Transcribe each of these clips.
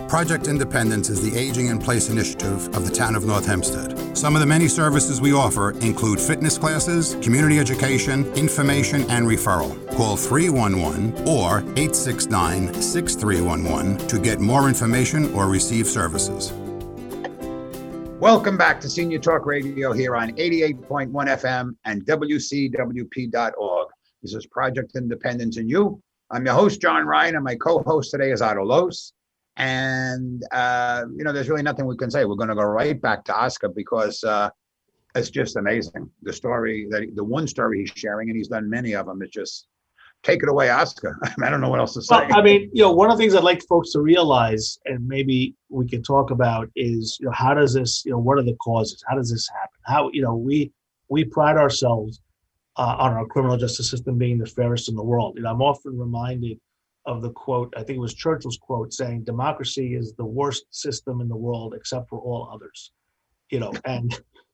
Project Independence is the Aging in Place initiative of the town of North Hempstead. Some of the many services we offer include fitness classes, community education, information, and referral. Call 311 or 869-6311 to get more information or receive services. Welcome back to Senior Talk Radio here on 88.1 FM and WCWP.org. This is Project Independence and You. I'm your host, John Ryan, and my co-host today is Otto Los. And, there's really nothing we can say. We're going to go right back to Oscar because it's just amazing. The one story he's sharing, and he's done many of them, it's just, take it away, Oscar. I don't know what else to say. Well, one of the things I'd like folks to realize, and maybe we can talk about is, how does this, what are the causes? How does this happen? How, we pride ourselves on our criminal justice system being the fairest in the world. I'm often reminded of the quote, I think it was Churchill's quote, saying democracy is the worst system in the world except for all others. And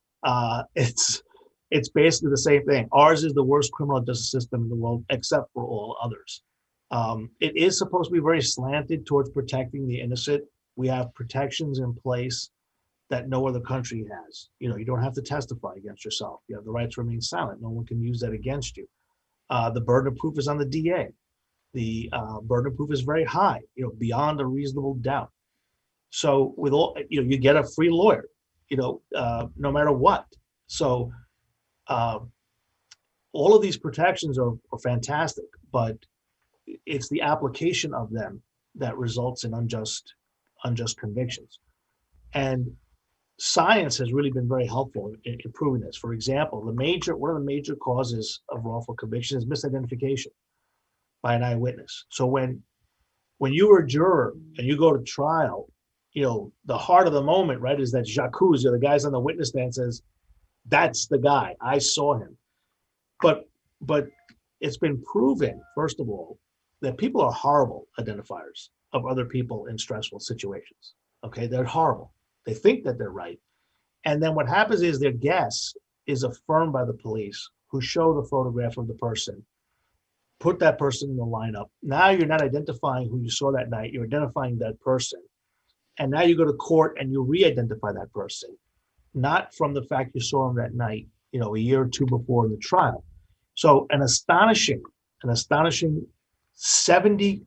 it's basically the same thing. Ours is the worst criminal justice system in the world except for all others. It is supposed to be very slanted towards protecting the innocent. We have protections in place that no other country has. You don't have to testify against yourself. You have the right to remain silent. No one can use that against you. The burden of proof is on the DA. The burden of proof is very high, beyond a reasonable doubt. So with all, you get a free lawyer, no matter what. So all of these protections are fantastic, but it's the application of them that results in unjust convictions. And science has really been very helpful in proving this. For example, one of the major causes of wrongful conviction is misidentification by an eyewitness. So when you were a juror and you go to trial, the heart of the moment, right, is that j'accuse, the guys on the witness stand says, that's the guy, I saw him. But it's been proven, first of all, that people are horrible identifiers of other people in stressful situations. Okay, they're horrible. They think that they're right. And then what happens is their guess is affirmed by the police, who show the photograph of the person, put that person in the lineup. Now you're not identifying who you saw that night, you're identifying that person. And now you go to court and you re-identify that person, not from the fact you saw him that night, a year or two before the trial. So an astonishing 75%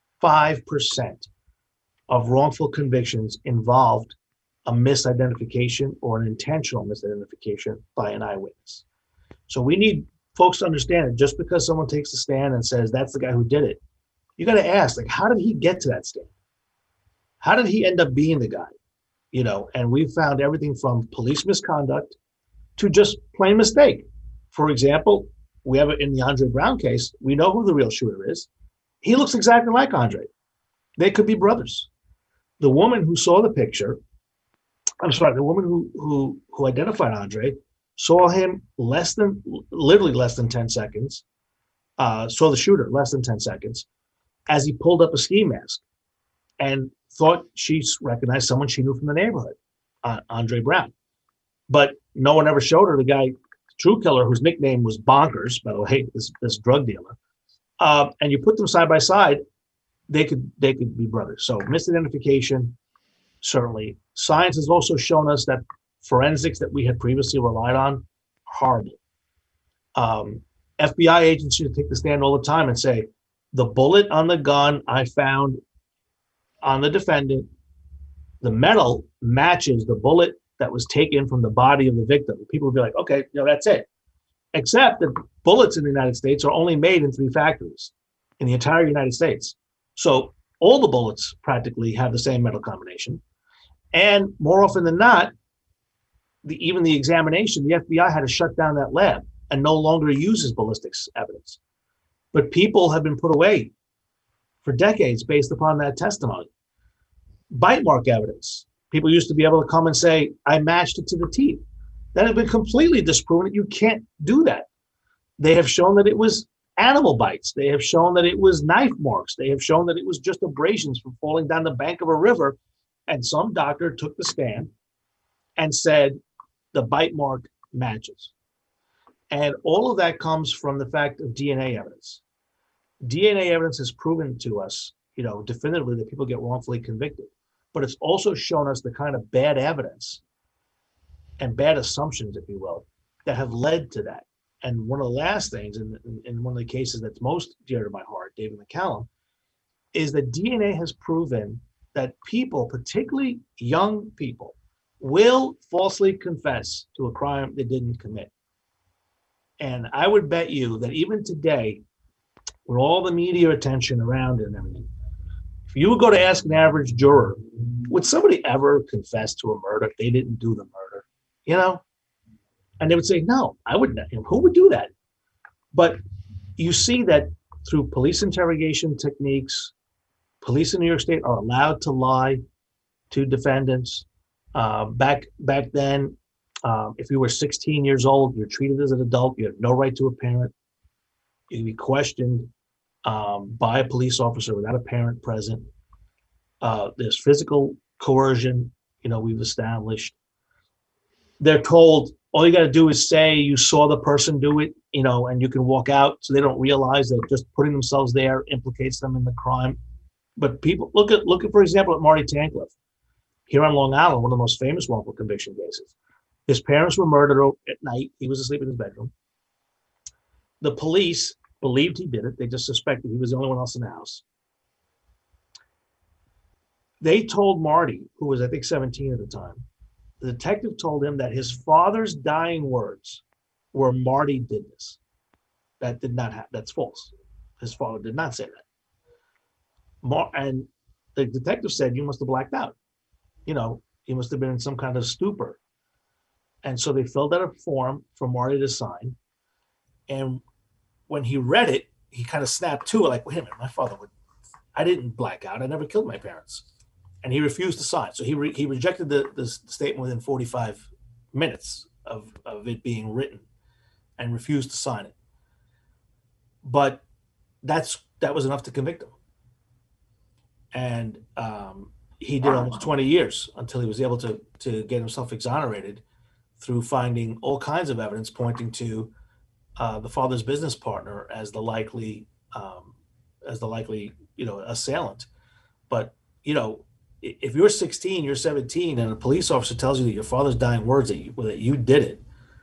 of wrongful convictions involved a misidentification or an intentional misidentification by an eyewitness. So we need folks to understand that just because someone takes a stand and says that's the guy who did it, you got to ask, how did he get to that stand? How did he end up being the guy? And we've found everything from police misconduct to just plain mistake. For example, we have it in the Andre Brown case. We know who the real shooter is. He looks exactly like Andre. They could be brothers. The woman who saw the picture, the woman who identified Andre saw him literally less than 10 seconds, saw the shooter less than 10 seconds as he pulled up a ski mask and thought she recognized someone she knew from the neighborhood, Andre Brown. But no one ever showed her the guy, true killer, whose nickname was Bonkers, by the way, this drug dealer. And you put them side by side, they could be brothers. So misidentification, certainly. Science has also shown us that forensics that we had previously relied on, horrible. FBI agents should take the stand all the time and say, the bullet on the gun I found on the defendant, the metal matches the bullet that was taken from the body of the victim. People would be like, okay, that's it. Except that bullets in the United States are only made in 3 factories in the entire United States. So all the bullets practically have the same metal combination. And more often than not, even the examination, the FBI had to shut down that lab and no longer uses ballistics evidence. But people have been put away for decades based upon that testimony. Bite mark evidence. People used to be able to come and say, I matched it to the teeth. That has been completely disproven. You can't do that. They have shown that it was animal bites. They have shown that it was knife marks. They have shown that it was just abrasions from falling down the bank of a river. And some doctor took the stand and said the bite mark matches. And all of that comes from the fact of DNA evidence. DNA evidence has proven to us, definitively that people get wrongfully convicted. but it's also shown us the kind of bad evidence and bad assumptions, if you will, that have led to that. And one of the last things, in one of the cases that's most dear to my heart, David McCallum, is that DNA has proven that people, particularly young people, will falsely confess to a crime they didn't commit. And I would bet you that even today, with all the media attention around it and everything, if you would go to ask an average juror, would somebody ever confess to a murder if they didn't do the murder? You know? And they would say, no, I wouldn't. Who would do that? But you see that through police interrogation techniques, police in New York State are allowed to lie to defendants. Back then, if you were 16 years old, you're treated as an adult. You have no right to a parent. You can be questioned by a police officer without a parent present. There's physical coercion, we've established. They're told, all you got to do is say you saw the person do it, and you can walk out, so they don't realize that just putting themselves there implicates them in the crime. But people look at, for example, at Marty Tancliffe here on Long Island, one of the most famous wrongful conviction cases. His parents were murdered at night. He was asleep in his bedroom. The police believed he did it. They just suspected he was the only one else in the house. They told Marty, who was, I think, 17 at the time, the detective told him that his father's dying words were, "Marty did this." That did not happen. That's false. His father did not say that. And the detective said, "You must have blacked out. He must have been in some kind of stupor." And so they filled out a form for Marty to sign. And when he read it, he kind of snapped to it, like, wait a minute, I didn't black out. I never killed my parents. And he refused to sign. So he rejected the statement within 45 minutes of it being written and refused to sign it. But that was enough to convict him. And he did almost 20 years until he was able to get himself exonerated through finding all kinds of evidence pointing to the father's business partner as the likely assailant. But if you're 16, you're 17, and a police officer tells you that your father's dying words that you did it,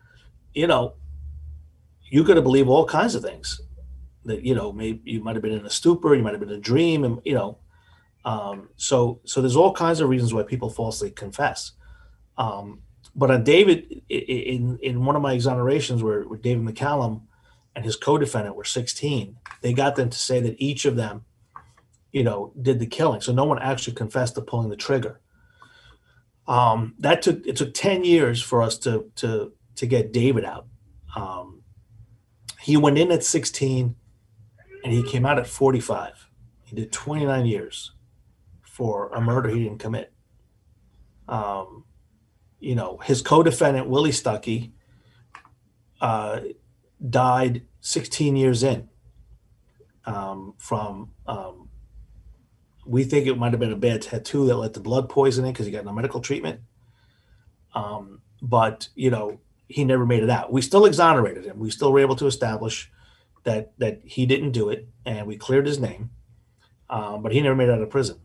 you could have believed all kinds of things. That maybe you might have been in a stupor, you might have been in a dream, and so there's all kinds of reasons why people falsely confess. But on David, in one of my exonerations where David McCallum and his co-defendant were 16, they got them to say that each of them, did the killing. So no one actually confessed to pulling the trigger. It took 10 years for us to get David out. He went in at 16 and he came out at 45. He did 29 years for a murder he didn't commit. His co-defendant, Willie Stuckey, died 16 years in from, we think it might have been a bad tattoo that led to blood poisoning because he got no medical treatment. But he never made it out. We still exonerated him. We still were able to establish that he didn't do it, and we cleared his name. But he never made it out of prison.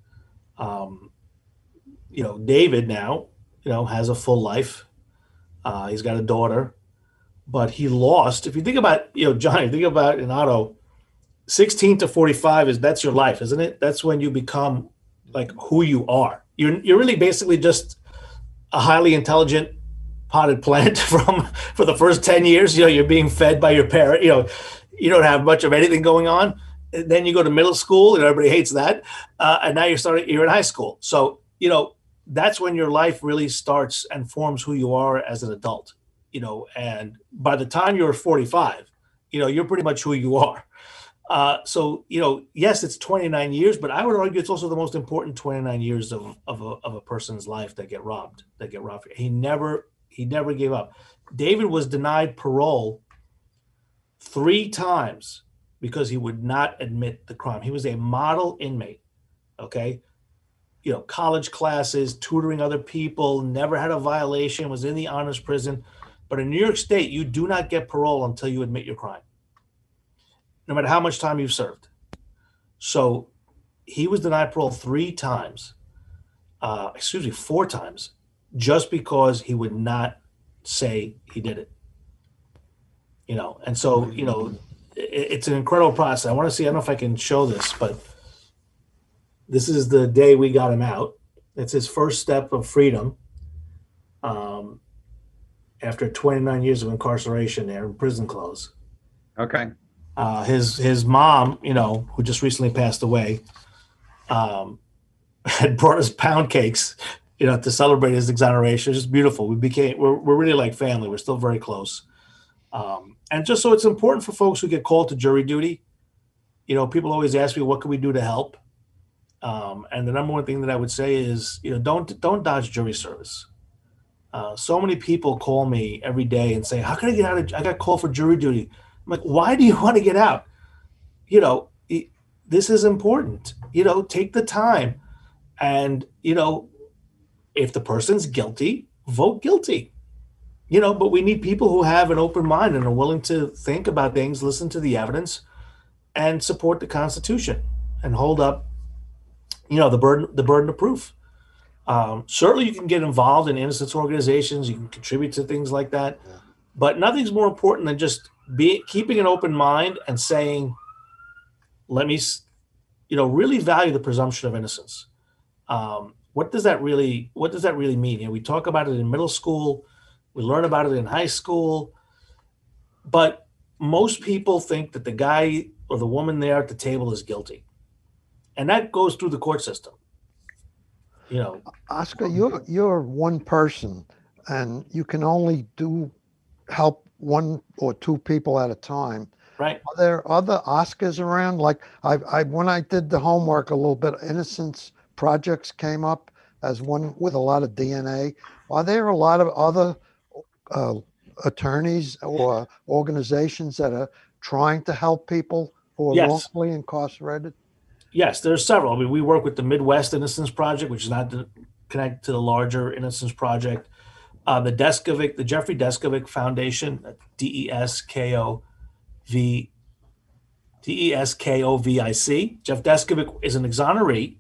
David now, has a full life. He's got a daughter, but he lost. If you think about, Johnny, think about in Otto, 16 to 45 that's your life, isn't it? That's when you become like who you are. You're really basically just a highly intelligent potted plant for the first 10 years. You're being fed by your parent. You don't have much of anything going on. And then you go to middle school, and everybody hates that. And now you're in high school. So that's when your life really starts and forms who you are as an adult. And by the time you're 45, you're pretty much who you are. So yes, it's 29 years, but I would argue it's also the most important 29 years of a person's life that get robbed. He never gave up. David was denied parole 3 times because he would not admit the crime. He was a model inmate. Okay. College classes, tutoring other people, never had a violation, was in the honors prison. But in New York State, you do not get parole until you admit your crime, no matter how much time you've served. So he was denied parole 3 times. 4 times, just because he would not say he did it. And so, it's an incredible process. I want to see, I don't know if I can show this, but this is the day we got him out. It's his first step of freedom after 29 years of incarceration there in prison clothes. Okay. His mom, who just recently passed away, had brought us pound cakes, to celebrate his exoneration. It's just beautiful. We're really like family. We're still very close. And just so it's important for folks who get called to jury duty, people always ask me, what can we do to help? And the number one thing that I would say is, don't dodge jury service. So many people call me every day and say, how can I get out? I got called for jury duty. I'm like, why do you want to get out? This is important. Take the time. And, if the person's guilty, vote guilty. But we need people who have an open mind and are willing to think about things, listen to the evidence, and support the Constitution and hold up, the burden of proof. Certainly, you can get involved in innocence organizations. You can contribute to things like that, but nothing's more important than just keeping an open mind and saying, "Let me, really value the presumption of innocence." What does that really mean? We talk about it in middle school. We learn about it in high school, but most people think that the guy or the woman there at the table is guilty. And that goes through the court system. Oscar, you're one person and you can only help 1 or 2 people at a time. Right. Are there other Oscars around? Like when I did the homework a little bit, Innocence Projects came up as one with a lot of DNA. Are there a lot of other attorneys or organizations that are trying to help people who are wrongfully incarcerated? Yes, there's several. We work with the Midwest Innocence Project, which is not connected to the larger Innocence Project. The Jeffrey Deskovic Foundation, DESKOVIC. Jeff Deskovic is an exoneree.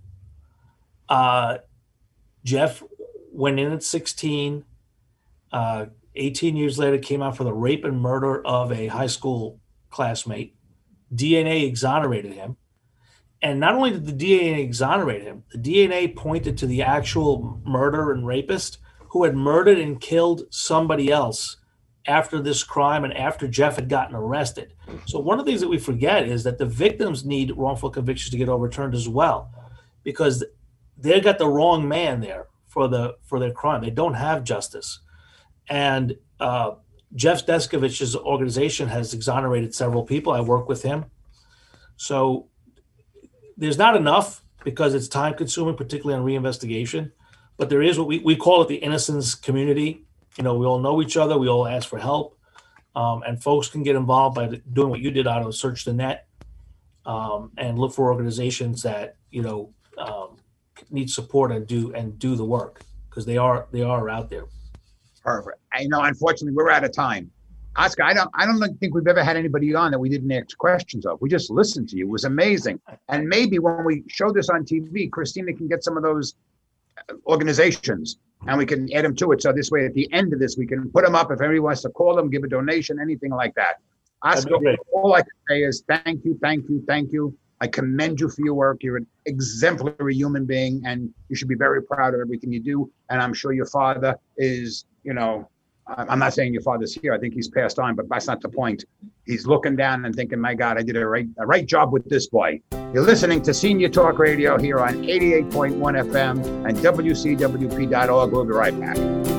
Jeff went in at 16. 18 years later, came out for the rape and murder of a high school classmate. DNA exonerated him. And not only did the DNA exonerate him, the DNA pointed to the actual murderer and rapist who had murdered and killed somebody else after this crime and after Jeff had gotten arrested. So one of the things that we forget is that the victims need wrongful convictions to get overturned as well, because they got the wrong man there for their crime. They don't have justice. And Jeff Deskovic's organization has exonerated several people. I work with him. So there's not enough because it's time consuming, particularly on reinvestigation. But there is what we call it the innocence community. We all know each other. We all ask for help. And folks can get involved by doing what you did, Otto, search the net and look for organizations that, need support and do the work, because they are out there. Perfect. Unfortunately, we're out of time. Oscar, I don't think we've ever had anybody on that we didn't ask questions of. We just listened to you. It was amazing. And maybe when we show this on TV, Christina can get some of those organizations and we can add them to it. So this way, at the end of this, we can put them up if anybody wants to call them, give a donation, anything like that. Oscar, all I can say is thank you. I commend you for your work. You're an exemplary human being, and you should be very proud of everything you do. And I'm sure your father is, I'm not saying your father's here. I think he's passed on, but that's not the point. He's looking down and thinking, my God, I did a right job with this boy. You're listening to Senior Talk Radio here on 88.1 FM and WCWP.org. We'll be right back.